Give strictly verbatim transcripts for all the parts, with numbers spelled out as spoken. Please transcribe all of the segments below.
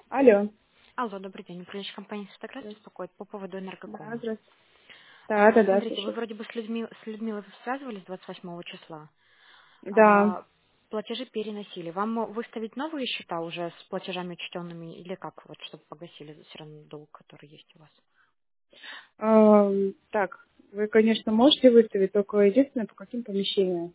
Алло. Алло, добрый день. Управляющая компания «Фотограф» Здравствуйте. беспокоит по поводу Да, энергокома. здравствуйте. Да, А, да, да, смотрите, вы слушаю. вроде бы с, людьми, с Людмилой связывались двадцать восьмого числа. Да. А, платежи переносили. Вам мо- выставить новые счета уже с платежами учтенными или как, вот, чтобы погасили все равно долг, который есть у вас? Ам, так, вы, конечно, можете выставить, только единственное, по каким помещениям.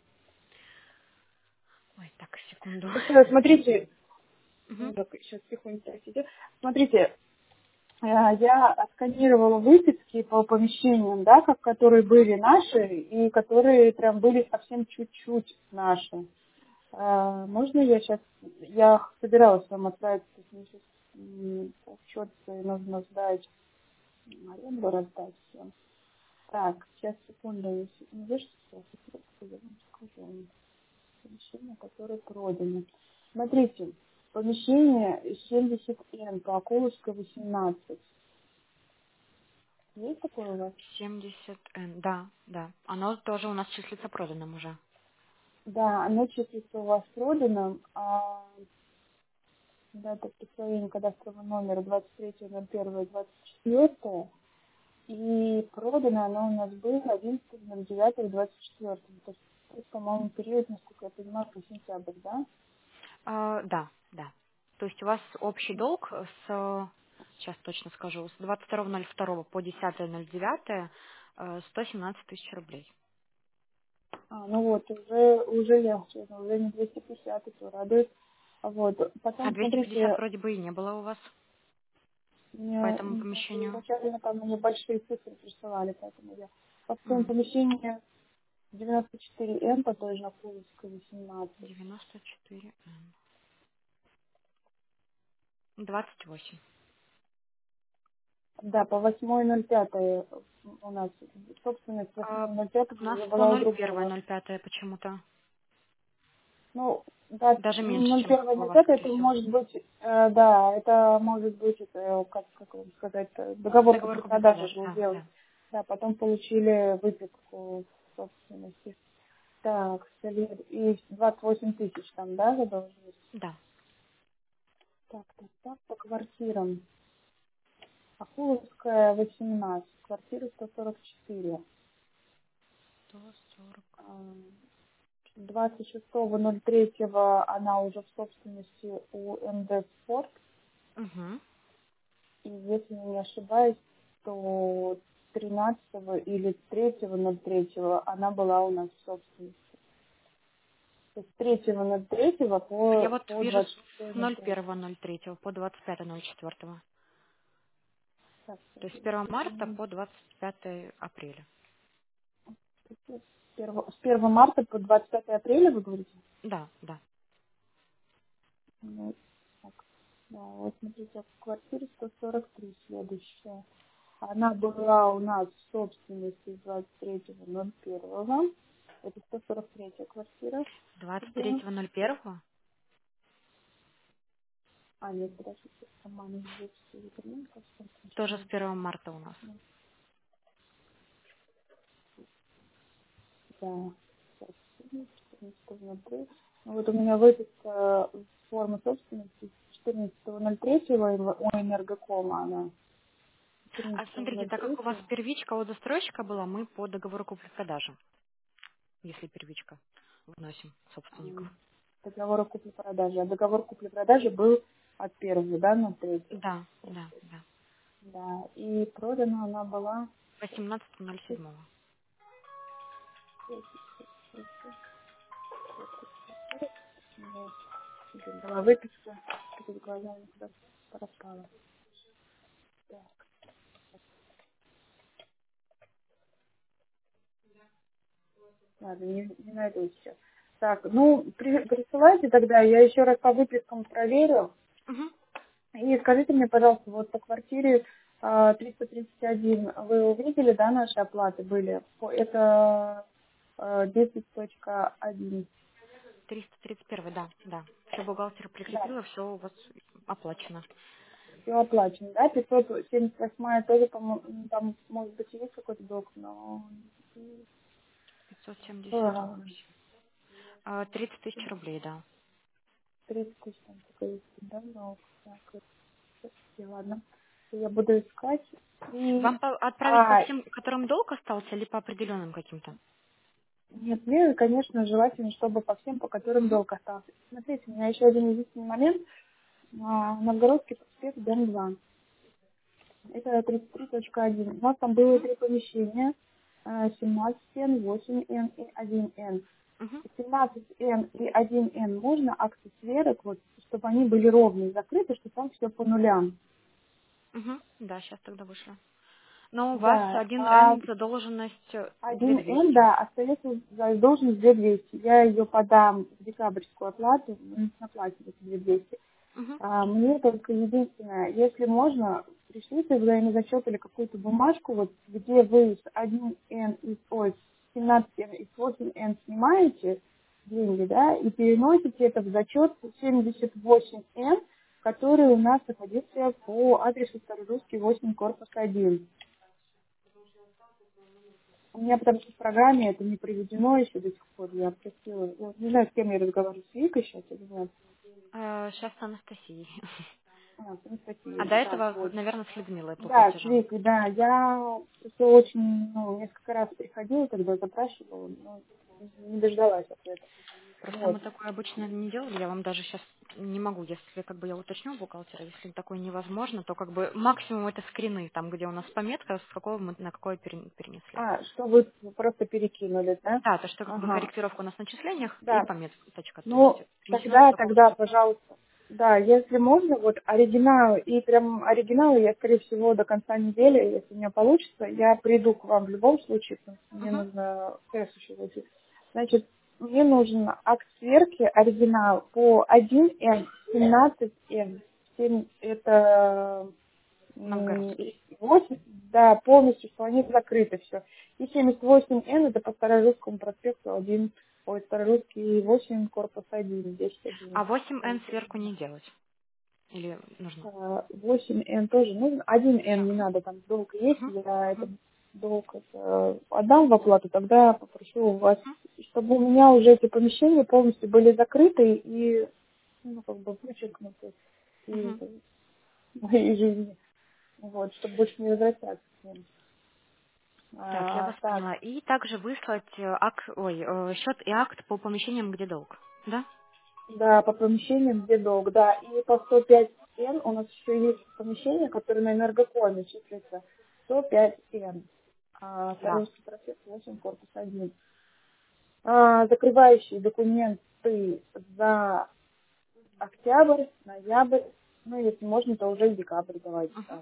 Ой, так, секунду. Просто смотрите, ну, Мгм. так, сейчас тихонько сидите. Смотрите, э, я отсканировала выписки по помещениям, да, как, которые были наши и которые прям были совсем чуть-чуть наши. А, можно я сейчас, я собиралась вам отправить, то есть мне сейчас м, отчет нужно сдать, аренду раздать все. Так, сейчас, секунду, если не вижу, сейчас я вам скажу. Помещение, которое продано. Смотрите, помещение семьдесят эн по Акуловской восемнадцать. Есть такое у вас? семьдесят эн, да, да. Оно тоже у нас числится проданным уже. Да, оно числится у вас продано, а дата присвоения кадастрового номера двадцать третье ноль первое двадцать четвёртое, и продано оно у нас было одиннадцатое ноль девятое двадцать четвёртое. То есть, это, по-моему, период, насколько я понимаю, по сентябрь, да? А, да, да. То есть у вас общий долг с, сейчас точно скажу, с двадцать второго ноль второго по десятое ноль девятое э, сто семнадцать тысяч рублей. А, ну вот, уже, уже легче, уже не двести пятьдесят, это радует. А вот, А потом, двести пятьдесят смотрите, вроде бы и не было у вас по мне этому м, помещению. изначально там мне большие цифры присылали, поэтому я по своему М, помещению девяносто четыре эн по той же Акуловской восемнадцать. девяносто четыре эн. двадцать восемь. Да, по восьмое ноль пятое у нас собственность А, восьмое ноль пятое у нас уже по была у ноль первое другого. ноль пятое почему-то. Ну, да, Даже меньше, ноль чем первое у ноль вас, пятое скорее это всего. может быть, э, да, это может быть, это, как, как вам сказать, э, договор Договор купли-продажи купли-продажи, был да, сделан. да. Да, потом получили выписку в собственности. Так, след- и двадцать восемь тысяч там, да, задолженность? Да, Так, так, так, по квартирам. Акуловская, восемнадцать, квартира сто сорок четыре. сто сорок. А, двадцать шестого ноль третьего она уже в собственности у МД Спорт. Угу. И если я не ошибаюсь, то тринадцатого или третьего ноль третьего она была у нас в собственности. То есть с третьего ноль третьего Я по, вот по вижу двадцать шестое с ноль ноль третьего. первого ноль третьего по двадцать пятое ноль четвертого. Так, То есть с сейчас, первого марта секунду. по двадцать пятое апреля. С первого с первого марта по двадцать пятое апреля, вы говорите? Да, да. Ну, так, да, вот смотрите, в квартире сто сорок три следующая. Она была у нас в собственности с двадцать третьего ноль первого. Это сто сорок третья квартира. двадцать Где? третьего ноль первого А, нет, подождите, роман здесь Екатериненко, сколько тоже с еще? первого марта у нас. Да, сейчас, четырнадцатого ноль третьего. Ну, вот у меня выписка формы собственности четырнадцатого ноль третьего у энергокома, она А четырнадцатого смотрите, ноль так как у вас третьего. первичка от застройщика была, мы по договору купли-продажи, если первичка, вносим собственников. Договор о купле-продаже. А договор купли-продажи был от первого, да, на третьего. Да, да, да. Да, и продана она была... восемнадцатого ноль седьмого. Ну, блин, была выписка, перед глазами куда пропала. Так, ладно, не, не найду сейчас. Так, ну, при- присылайте тогда, я еще раз по выпискам проверю. Угу. И скажите мне, пожалуйста, вот по квартире а, триста тридцать один вы увидели, да, наши оплаты были? По- Это а, десять точка один. триста тридцать один, да, да. Все бухгалтер Да, прикрепила, все у вас оплачено. все оплачено, да? пятьсот семьдесят восемь тоже, по-моему, ну, там, может быть, и есть какой-то долг, но... пятьсот семьдесят а, восемь. А, тридцать тысяч рублей, да. тридцать тысяч там только есть, да, долг. Так, Ладно, я буду искать. И... Вам по- отправить по А, всем, которым долг остался, или по определенным каким-то? нет, мне, конечно, желательно, чтобы по всем, по которым Мгм. долг остался. Смотрите, у меня еще один единственный момент. А, Новгородский проспект, дом два. Это тридцать три точка один. У нас там было Мгм. три помещения. а, семнадцать эн, восемь эн и один эн. Мгм. семнадцать эн и один эн можно акты сверок, вот, чтобы они были ровные, закрыты, чтобы там все по нулям. Мгм. Да, сейчас тогда вышло. Но у вас Да, один а н задолженность э, две один эн, двести. да, остается за должность две двести. Я ее подам в декабрьскую оплату, мы наплатим эти две двести. Мгм. А мне только единственное, если можно, пришлите взаимный зачет или какую-то бумажку, вот, где вы с один эн и ой, с семнадцать эн и с восемь эн снимаете деньги, да, и переносите это в зачет семьдесят восемь эн, который у нас находится по адресу Старорусский восемь, корпус один. У меня потому что в программе это не проведено еще до сих пор. Я просила, я не знаю, с кем я разговариваю, с Викой сейчас или нет. Сейчас с Анастасией. А, с А Анастасией. до Так, этого, вот. наверное, с Людмилой по Да, с платежам. Викой, да. Я просто очень, ну, несколько раз приходила, тогда запрашивала, но не дождалась ответа. Просто мы Вот. такое обычно не делали, я вам даже сейчас не могу, если как бы я уточню у бухгалтера, если такое невозможно, то как бы максимум это скрины, там где у нас пометка, с какого мы на какое пере- перенесли. А, что вы просто перекинули, да? Да, то что как бы Ага. корректировка у нас на начислениях и Да. пометочка, то есть Ну, принесено с тогда, какого тогда, числа. пожалуйста, да, если можно, вот оригиналы, и прям оригиналы я, скорее всего, до конца недели, если у меня получится, я приду к вам в любом случае, потому что мне Угу, нужно тест еще зайти. Значит, мне нужен акт сверки, оригинал по один эн, семнадцать эн, семь это м, Новгородский. восемь, да, полностью, что они закрыты все. И семьдесят восемь эн это по Старорусскому проспекту один, ой, Старорусский восемь, корпус один, десять А один. восемь н сверху не делать? Или нужно? восемь эн тоже нужен, один Все. эн не надо, там долг есть, Угу, я угу, этот долг это отдам в оплату, тогда попрошу у вас, чтобы у меня уже эти помещения полностью были закрыты и, ну, как бы вычеркнуты из угу. моей жизни, вот, чтобы больше не возвращаться к ним. Так, я А, вас так, поняла. И также выслать э, ак, ой, э, счет и акт по помещениям, где долг. Да? да, по помещениям, где долг, да, и по сто пять эн у нас еще есть помещение, которое на энергокоме числится, сто пять эн, а, Да. Старорусский проспект восемь, корпус один. А, закрывающие документы за октябрь, ноябрь, ну, если можно, то уже декабрь давайте Угу. сразу.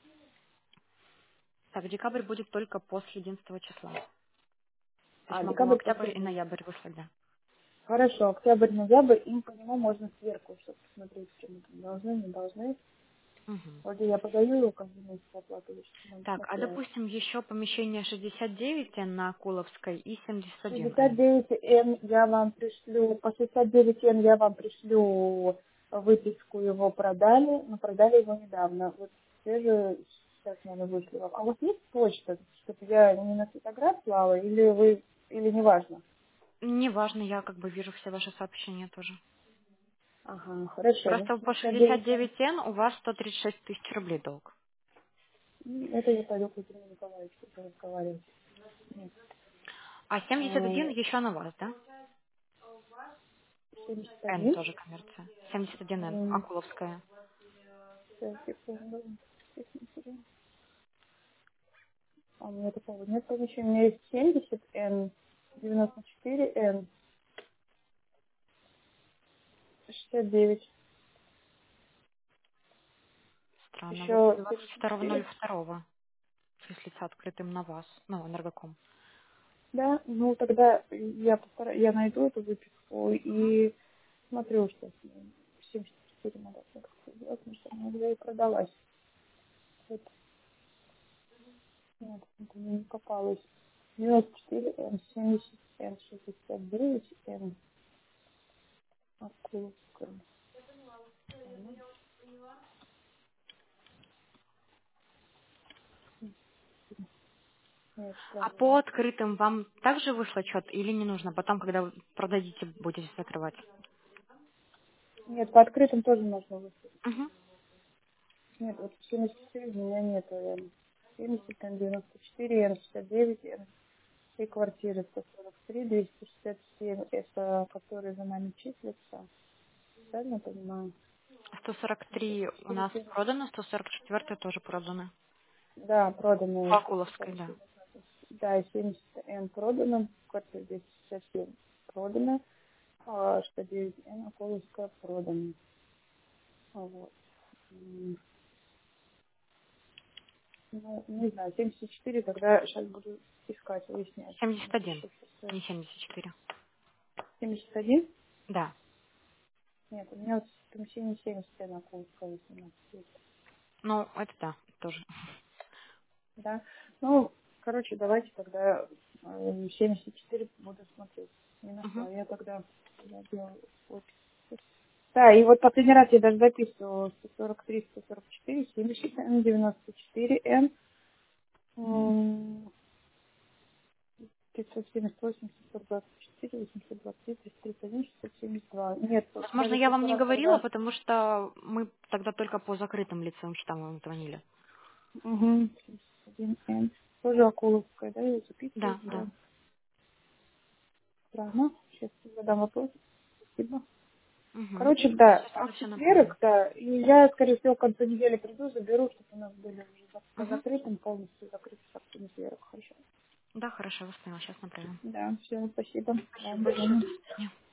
Так, декабрь будет только после одиннадцатого числа. То есть А, могу декабрь октябрь и последний. ноябрь выслать, да. Хорошо, октябрь, ноябрь, им по нему можно сверху, чтобы посмотреть, что мы там должны, не должны. Угу. Вроде я подаю его каждый месяц оплату, я что-то не Так, а смотрела. допустим, еще помещение шестьдесят девять н на Куловской и семьдесят один шестьдесят н. девять эн я вам пришлю, по шестьдесят девять эн я вам пришлю выписку, его продали, но продали его недавно. Вот свежую сейчас, наверное, вышлю вам. А у вас есть почта, чтобы я не на фотограф слала, или вы, или неважно? Неважно, я как бы вижу все ваши сообщения тоже. Ага, хорошо. Ну, Просто по шестьдесят шестьдесят девять эн, девять н у вас сто тридцать шесть тысяч рублей долг. м, это я пойду к Екатерине Николаевичу разговаривать. Нет. А семьдесят один А, еще на вас, да? семьдесят Н один. тоже коммерция. семьдесят один н М, Акуловская. сейчас, секунду. А у меня такого нет помещения. У меня есть семьдесят эн, девяносто четыре эн, шестьдесят девять. Странно, вот Еще двадцать семьдесят второго ноль четыре. второго числится открытым на вас, ну, энергоком. Да, ну тогда я постараюсь, я найду эту выписку Угу. и смотрю, что с ней. семьдесят четыре надо как-то сделать, потому что она уже и продалась. Вот. Нет, это мне не попалось. девяносто четыре эн, семьдесят эн, шестьдесят девять эн. Акуловская. Ага. Нет, А правда. по открытым вам также выслать счет или не нужно? Потом, когда вы продадите, будете закрывать? Нет, по открытым тоже можно выставить. Угу. Нет, вот семьдесят четыре у меня нету Н. семьдесят, Н девяносто четыре, Н шестьдесят девять, Н и квартиры сто сорок три, двести шестьдесят семь, это которые за нами числятся. Правильно понимаю? сто сорок три у двести шестьдесят нас четыре, продано, сто сорок четыре тоже продано. да, В проданные. Акуловской, да. Да, и семьдесят Н продано, квартира двести шестьдесят семь продано, а шестьдесят девять Н Акуловская продана. Вот. М, Ну, не знаю, семьдесят четыре, тогда сейчас буду искать, выяснять. семьдесят один, Напишу шестьсот. не семьдесят четыре. семьдесят один? Да. Нет, у меня вот помещение семьдесят Н Акуловская восемнадцать. Ну, это да, тоже. Да. Ну, короче, давайте тогда э, семьдесят четыре буду смотреть. Не Угу. нашла. Я тогда я делаю опись. Да, и вот последний раз я даже записывала сто сорок три, сто сорок четыре, семьдесят Н, девяносто четыре Н, м, пятьсот семьдесят восемь, семьсот двадцать четыре, восемьсот двадцать три, триста тридцать один, шестьсот семьдесят два. Нет, Возможно, даже я вам не сто сорок говорила, тогда. потому что мы тогда только по закрытым лицевым счетам вам звонили. Угу, семьдесят один Н. Тоже Акуловская, да, я записываю Да, все. да. Странно. Сейчас задам вопрос. Спасибо. Угу. Короче, да, Сейчас а тогда в все четверг, направим. да, и я, скорее всего, к концу недели приду, заберу, чтобы у нас были уже за- по Угу. закрытым, полностью закрыты в четверг. Хорошо. Да, хорошо, я вас поняла, сейчас направим. Да, все, спасибо. Да, Спасибо до большое, свидания. до свидания.